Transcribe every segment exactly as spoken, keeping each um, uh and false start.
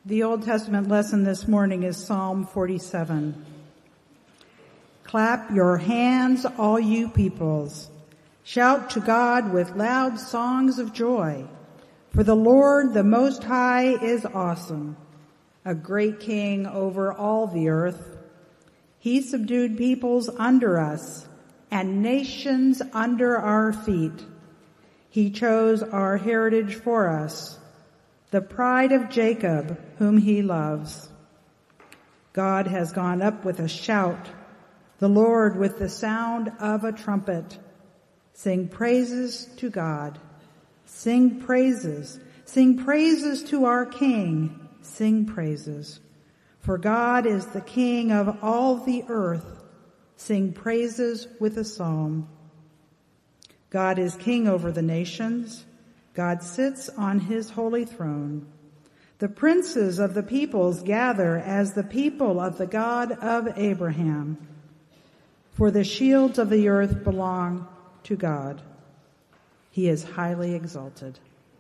The Old Testament lesson this morning is Psalm forty-seven. Clap your hands, all you peoples. Shout to God with loud songs of joy. For the Lord, the Most High, is awesome, a great king over all the earth. He subdued peoples under us and nations under our feet. He chose our heritage for us, the pride of Jacob, whom he loves. God has gone up with a shout, the Lord with the sound of a trumpet. Sing praises to God. Sing praises. Sing praises to our King. Sing praises. For God is the King of all the earth. Sing praises with a psalm. God is King over the nations. God sits on his holy throne. The princes of the peoples gather as the people of the God of Abraham. For the shields of the earth belong to God. He is highly exalted.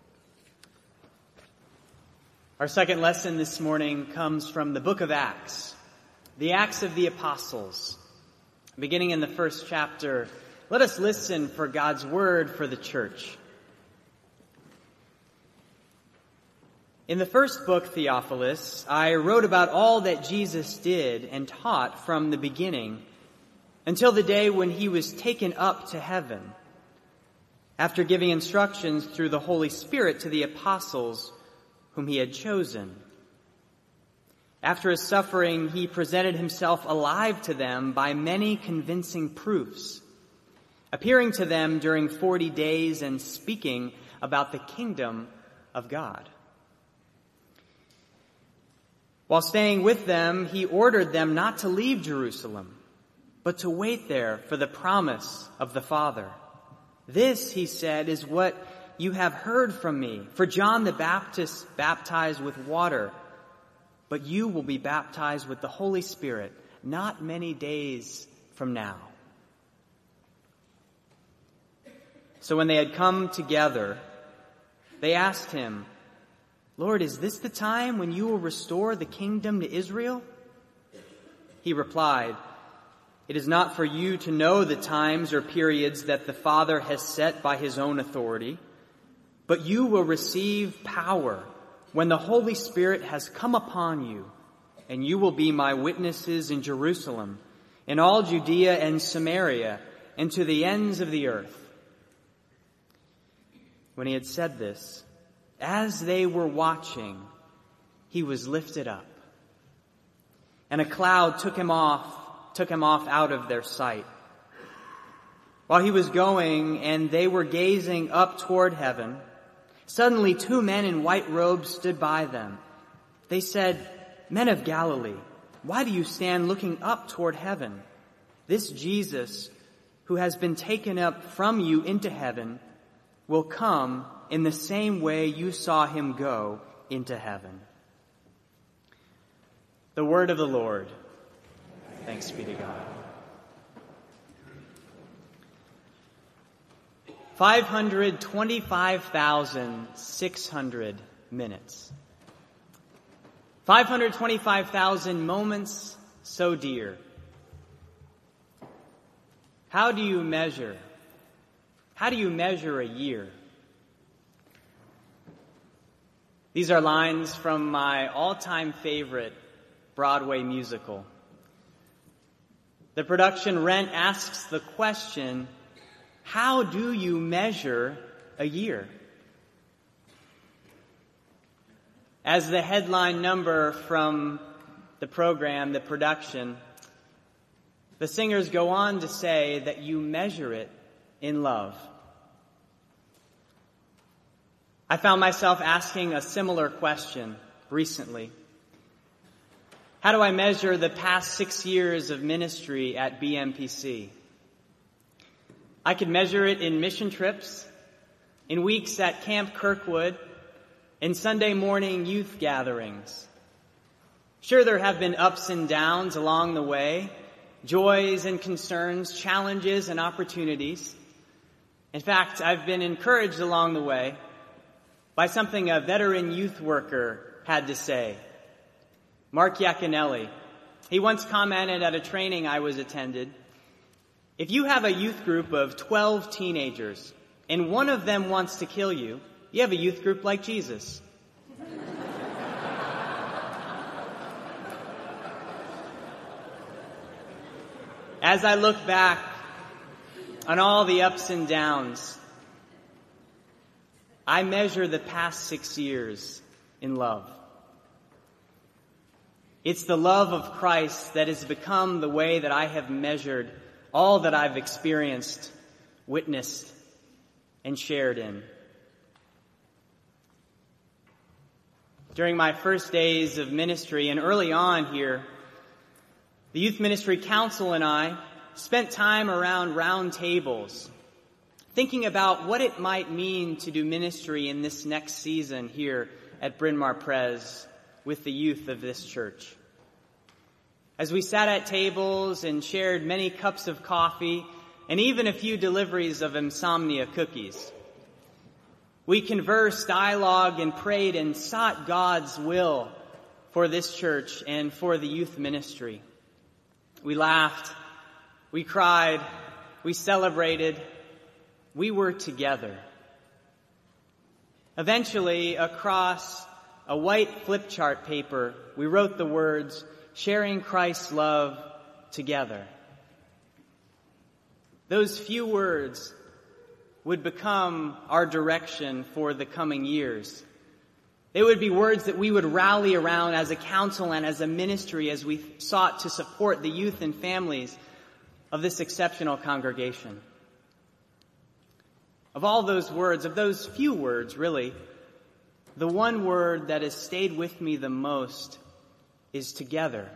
Our second lesson this morning comes from the book of Acts, the Acts of the Apostles. Beginning in the first chapter, let us listen for God's word for the church. In the first book, Theophilus, I wrote about all that Jesus did and taught from the beginning until the day when he was taken up to heaven, after giving instructions through the Holy Spirit to the apostles whom he had chosen. After his suffering, he presented himself alive to them by many convincing proofs, appearing to them during forty days and speaking about the kingdom of God. While staying with them, he ordered them not to leave Jerusalem, but to wait there for the promise of the Father. This, he said, is what you have heard from me. For John the Baptist baptized with water, but you will be baptized with the Holy Spirit not many days from now. So when they had come together, they asked him, Lord, is this the time when you will restore the kingdom to Israel? He replied, It is not for you to know the times or periods that the Father has set by his own authority, but you will receive power when the Holy Spirit has come upon you, and you will be my witnesses in Jerusalem, in all Judea and Samaria, and to the ends of the earth. When he had said this, as they were watching, he was lifted up, and a cloud took him off, took him off out of their sight. While he was going and they were gazing up toward heaven, suddenly two men in white robes stood by them. They said, Men of Galilee, why do you stand looking up toward heaven? This Jesus, who has been taken up from you into heaven, will come in the same way you saw him go into heaven. The word of the Lord. Thanks be to God. five hundred twenty-five thousand six hundred minutes. five hundred twenty-five thousand moments so dear. How do you measure? How do you measure a year? These are lines from my all-time favorite Broadway musical. The production Rent asks the question, how do you measure a year? As the headline number from the program, the production, the singers go on to say that you measure it in love. I found myself asking a similar question recently. How do I measure the past six years of ministry at B M P C? I could measure it in mission trips, in weeks at Camp Kirkwood, in Sunday morning youth gatherings. Sure, there have been ups and downs along the way, joys and concerns, challenges and opportunities. In fact, I've been encouraged along the way by something a veteran youth worker had to say Mark Iaconelli. He once commented at a training I was attended, if you have a youth group of twelve teenagers and one of them wants to kill you, you have a youth group like Jesus. As I look back on all the ups and downs, I measure the past six years in love. It's the love of Christ that has become the way that I have measured all that I've experienced, witnessed, and shared in. During my first days of ministry and early on here, the Youth Ministry Council and I spent time around round tables thinking about what it might mean to do ministry in this next season here at Bryn Mawr Pres with the youth of this church. As we sat at tables and shared many cups of coffee and even a few deliveries of insomnia cookies, we conversed, dialogued, and prayed and sought God's will for this church and for the youth ministry. We laughed, we cried, we celebrated, we were together. Eventually, across a white flip chart paper, we wrote the words, sharing Christ's love together. Those few words would become our direction for the coming years. They would be words that we would rally around as a council and as a ministry as we sought to support the youth and families of this exceptional congregation. Of all those words, of those few words, really, the one word that has stayed with me the most is together.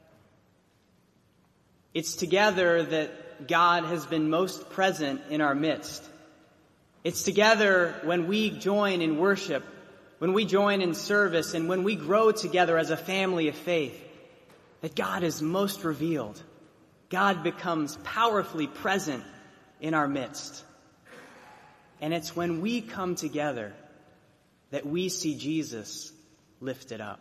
It's together that God has been most present in our midst. It's together when we join in worship, when we join in service, and when we grow together as a family of faith, that God is most revealed. God becomes powerfully present in our midst. And it's when we come together that we see Jesus lifted up.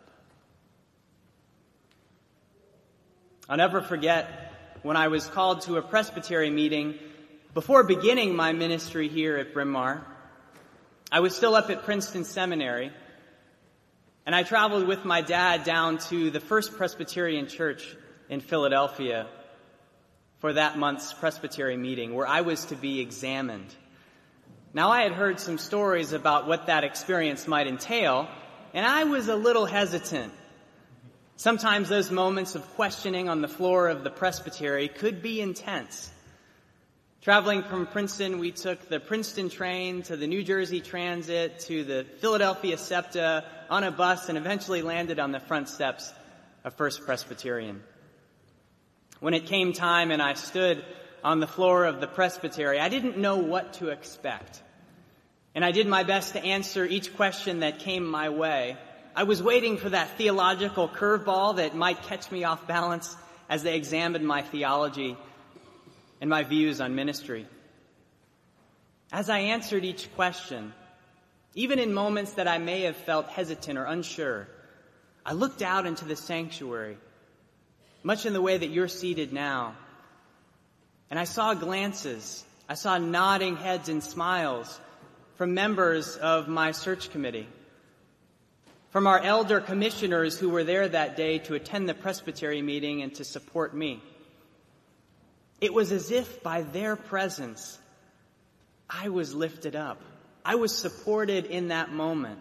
I'll never forget when I was called to a presbytery meeting before beginning my ministry here at Bryn Mawr. I was still up at Princeton Seminary, and I traveled with my dad down to the First Presbyterian Church in Philadelphia for that month's presbytery meeting where I was to be examined. Now, I had heard some stories about what that experience might entail, and I was a little hesitant. Sometimes those moments of questioning on the floor of the presbytery could be intense. Traveling from Princeton, we took the Princeton train to the New Jersey Transit to the Philadelphia SEPTA on a bus and eventually landed on the front steps of First Presbyterian. When it came time and I stood on the floor of the presbytery, I didn't know what to expect. And I did my best to answer each question that came my way. I was waiting for that theological curveball that might catch me off balance as they examined my theology and my views on ministry. As I answered each question, even in moments that I may have felt hesitant or unsure, I looked out into the sanctuary, much in the way that you're seated now, and I saw glances, I saw nodding heads and smiles from members of my search committee, from our elder commissioners who were there that day to attend the presbytery meeting and to support me. It was as if by their presence, I was lifted up. I was supported in that moment.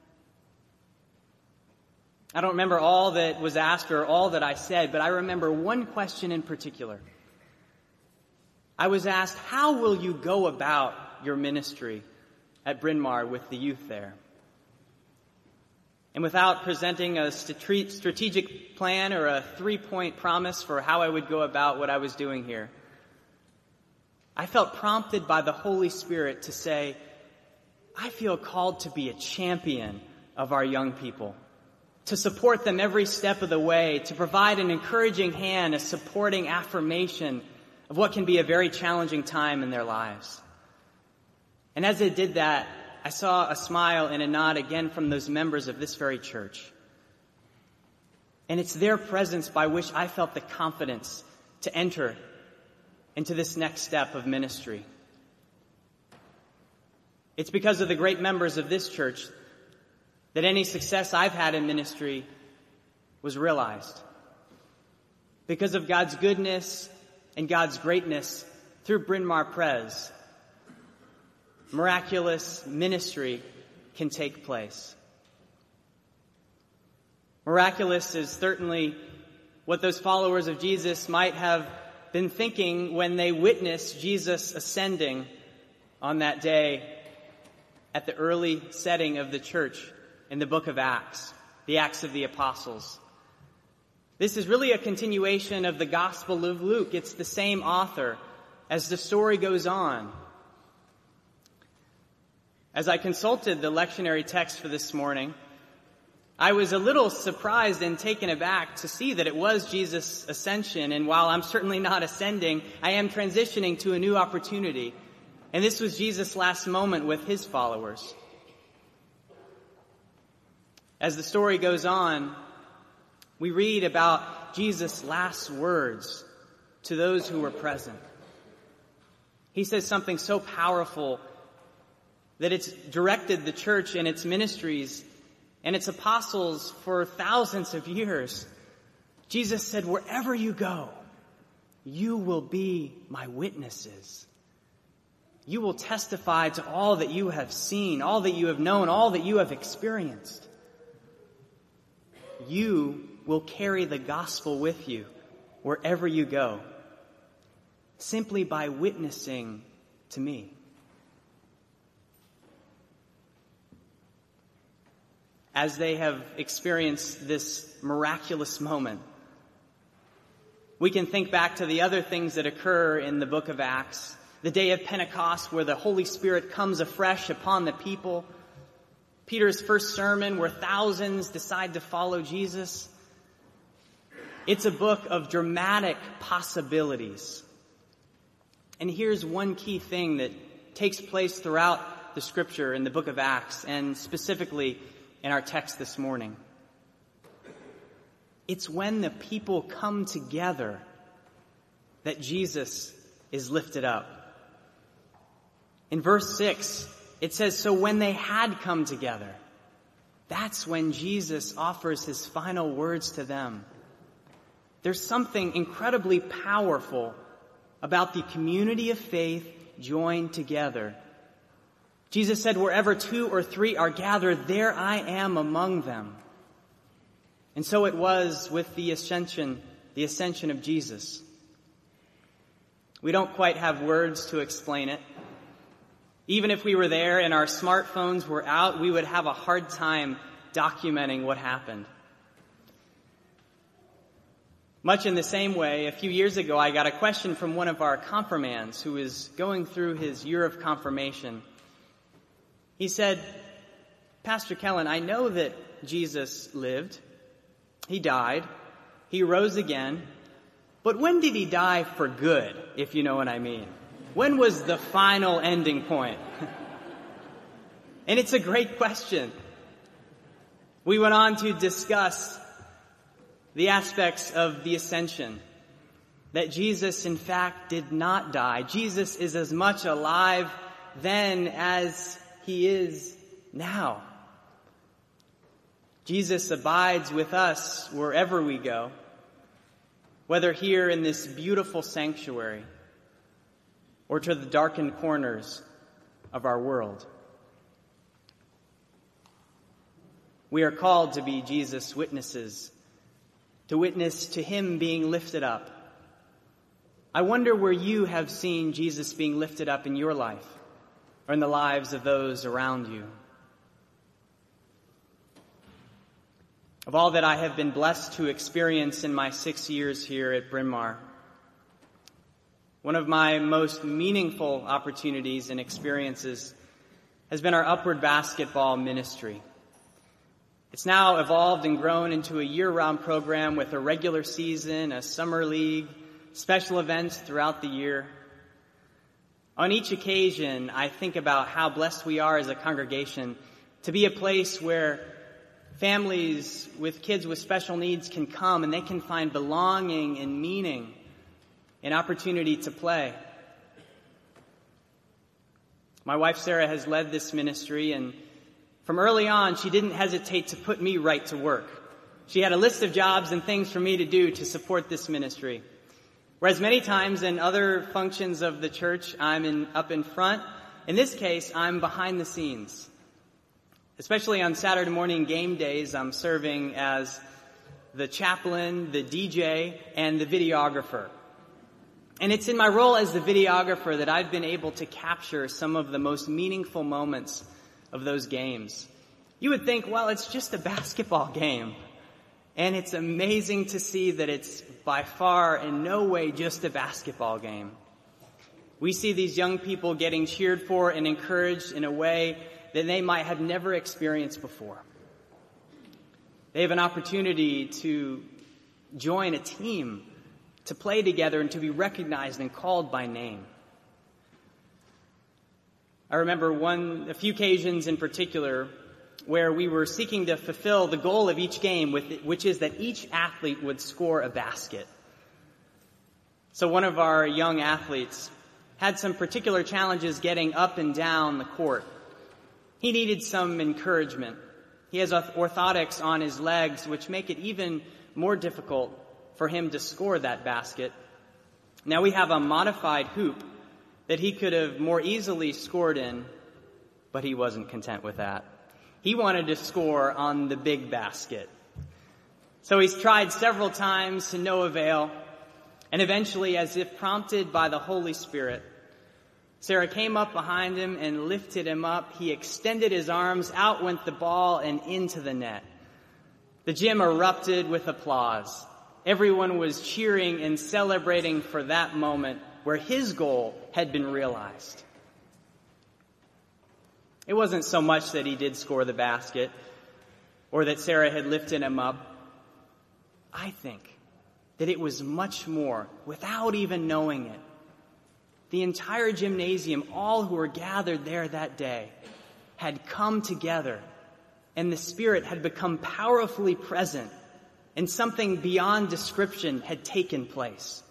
I don't remember all that was asked or all that I said, but I remember one question in particular. I was asked, how will you go about your ministry at Bryn Mawr with the youth there? And without presenting a strategic plan or a three-point promise for how I would go about what I was doing here, I felt prompted by the Holy Spirit to say, I feel called to be a champion of our young people, to support them every step of the way, to provide an encouraging hand, a supporting affirmation of what can be a very challenging time in their lives. And as I did that, I saw a smile and a nod again from those members of this very church. And it's their presence by which I felt the confidence to enter into this next step of ministry. It's because of the great members of this church that any success I've had in ministry was realized. Because of God's goodness and God's greatness through Bryn Mawr Pres, miraculous ministry can take place. Miraculous is certainly what those followers of Jesus might have been thinking when they witnessed Jesus ascending on that day at the early setting of the church in the book of Acts, the Acts of the Apostles. This is really a continuation of the Gospel of Luke. It's the same author as the story goes on. As I consulted the lectionary text for this morning, I was a little surprised and taken aback to see that it was Jesus' ascension, and while I'm certainly not ascending, I am transitioning to a new opportunity. And this was Jesus' last moment with his followers. As the story goes on, we read about Jesus' last words to those who were present. He says something so powerful that it's directed the church and its ministries and its apostles for thousands of years. Jesus said, "Wherever you go, you will be my witnesses. You will testify to all that you have seen, all that you have known, all that you have experienced. You will carry the gospel with you wherever you go, simply by witnessing to me." As they have experienced this miraculous moment, we can think back to the other things that occur in the book of Acts. The day of Pentecost, where the Holy Spirit comes afresh upon the people. Peter's first sermon, where thousands decide to follow Jesus. It's a book of dramatic possibilities. And here's one key thing that takes place throughout the scripture in the book of Acts, and specifically in our text this morning. It's when the people come together that Jesus is lifted up. In verse six, it says, "So when they had come together," that's when Jesus offers his final words to them. There's something incredibly powerful about the community of faith joined together. Jesus said, "Wherever two or three are gathered, there I am among them." And so it was with the ascension, the ascension of Jesus. We don't quite have words to explain it. Even if we were there and our smartphones were out, we would have a hard time documenting what happened. Much in the same way, a few years ago, I got a question from one of our confirmands who was going through his year of confirmation. He said, "Pastor Kellen, I know that Jesus lived. He died. He rose again. But when did he die for good, if you know what I mean? When was the final ending point?" And it's a great question. We went on to discuss the aspects of the ascension, that Jesus, in fact, did not die. Jesus is as much alive then as he is now. Jesus abides with us wherever we go, whether here in this beautiful sanctuary or to the darkened corners of our world. We are called to be Jesus' witnesses, to witness to him being lifted up. I wonder where you have seen Jesus being lifted up in your life or in the lives of those around you. Of all that I have been blessed to experience in my six years here at Bryn Mawr, one of my most meaningful opportunities and experiences has been our Upward Basketball ministry. It's now evolved and grown into a year-round program with a regular season, a summer league, special events throughout the year. On each occasion, I think about how blessed we are as a congregation to be a place where Families with kids with special needs can come and they can find belonging and meaning and opportunity to play. My wife Sarah has led this ministry, and from early on she didn't hesitate to put me right to work. She had a list of jobs and things for me to do to support this ministry. Whereas many times in other functions of the church, I'm in, up in front. In this case, I'm behind the scenes. Especially on Saturday morning game days, I'm serving as the chaplain, the D J, and the videographer. And it's in my role as the videographer that I've been able to capture some of the most meaningful moments of those games. You would think, well, it's just a basketball game. And it's amazing to see that it's by far in no way just a basketball game. We see these young people getting cheered for and encouraged in a way that they might have never experienced before. They have an opportunity to join a team, to play together, and to be recognized and called by name. I remember one, a few occasions in particular where we were seeking to fulfill the goal of each game, with, which is that each athlete would score a basket. So one of our young athletes had some particular challenges getting up and down the court. He needed some encouragement. He has orthotics on his legs, which make it even more difficult for him to score that basket. Now we have a modified hoop that he could have more easily scored in, but he wasn't content with that. He wanted to score on the big basket. So he's tried several times to no avail, and eventually, as if prompted by the Holy Spirit, Sarah came up behind him and lifted him up. He extended his arms, out went the ball, and into the net. The gym erupted with applause. Everyone was cheering and celebrating for that moment where his goal had been realized. It wasn't so much that he did score the basket or that Sarah had lifted him up. I think that it was much more, without even knowing it. The entire gymnasium, all who were gathered there that day, had come together, and the Spirit had become powerfully present, and something beyond description had taken place.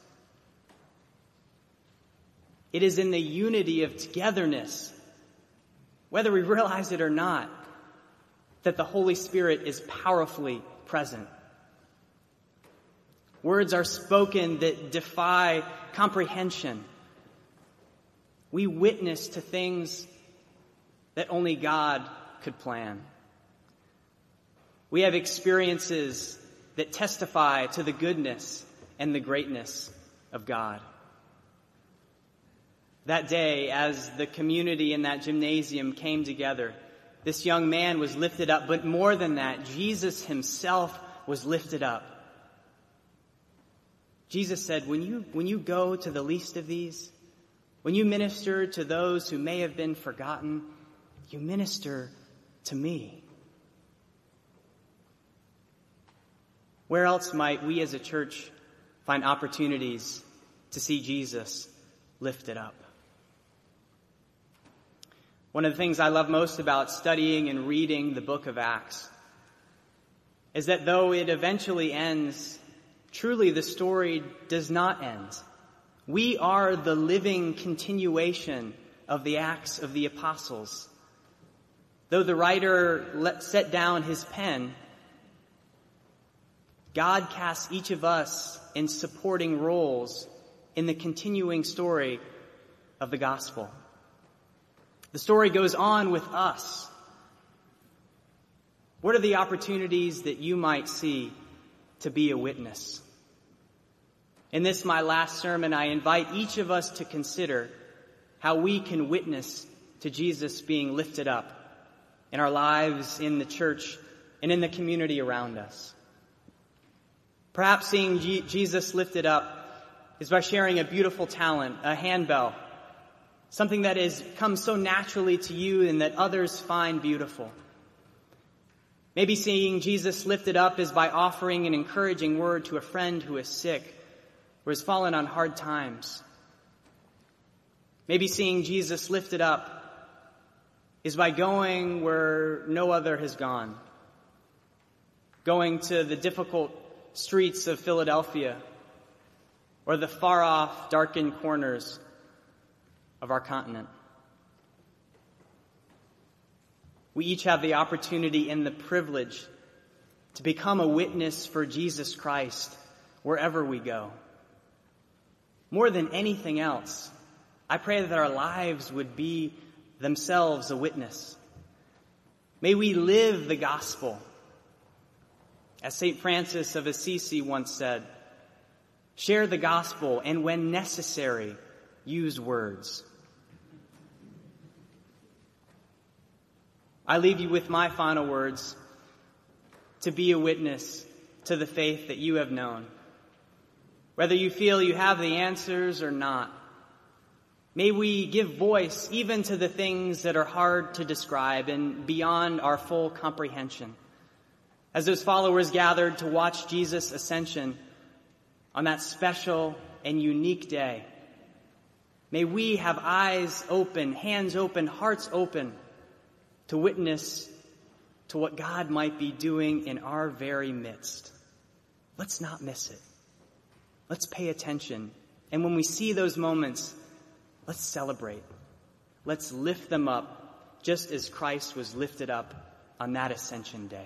It is in the unity of togetherness, whether we realize it or not, that the Holy Spirit is powerfully present. Words are spoken that defy comprehension. We witness to things that only God could plan. We have experiences that testify to the goodness and the greatness of God. That day, as the community in that gymnasium came together, this young man was lifted up, but more than that, Jesus himself was lifted up. Jesus said, when you, when you go to the least of these, when you minister to those who may have been forgotten, you minister to me. Where else might we as a church find opportunities to see Jesus lifted up? One of the things I love most about studying and reading the book of Acts is that though it eventually ends, truly the story does not end. We are the living continuation of the Acts of the Apostles. Though the writer let, set down his pen, God casts each of us in supporting roles in the continuing story of the gospel. The story goes on with us. What are the opportunities that you might see to be a witness? In this, my last sermon, I invite each of us to consider how we can witness to Jesus being lifted up in our lives, in the church, and in the community around us. Perhaps seeing G- Jesus lifted up is by sharing a beautiful talent, a handbell, something that has come so naturally to you and that others find beautiful. Maybe seeing Jesus lifted up is by offering an encouraging word to a friend who is sick or has fallen on hard times. Maybe seeing Jesus lifted up is by going where no other has gone, going to the difficult streets of Philadelphia or the far-off, darkened corners of our continent. We each have the opportunity and the privilege to become a witness for Jesus Christ wherever we go. More than anything else, I pray that our lives would be themselves a witness. May we live the gospel. As Saint Francis of Assisi once said, share the gospel and when necessary, use words. I leave you with my final words to be a witness to the faith that you have known. Whether you feel you have the answers or not, may we give voice even to the things that are hard to describe and beyond our full comprehension. As those followers gathered to watch Jesus' ascension on that special and unique day, may we have eyes open, hands open, hearts open to witness to what God might be doing in our very midst. Let's not miss it. Let's pay attention. And when we see those moments, let's celebrate. Let's lift them up just as Christ was lifted up on that ascension day.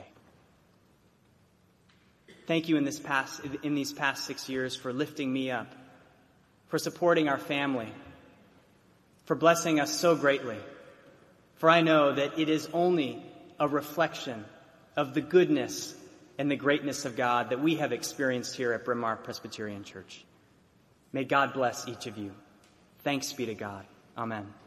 Thank you in this past, in these past six years for lifting me up, for supporting our family, for blessing us so greatly. For I know that it is only a reflection of the goodness and the greatness of God that we have experienced here at Bryn Mawr Presbyterian Church. May God bless each of you. Thanks be to God. Amen.